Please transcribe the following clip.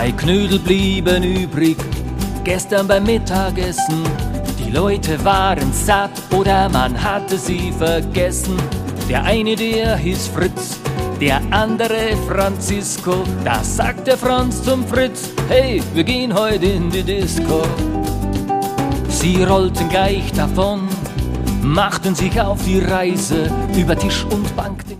2 Knödel blieben übrig, gestern beim Mittagessen. Die Leute waren satt oder man hatte sie vergessen. Der eine, der hieß Fritz, der andere Francisco. Da sagt der Franz zum Fritz: hey, wir gehen heute in die Disco. Sie rollten gleich davon, machten sich auf die Reise über Tisch und Bank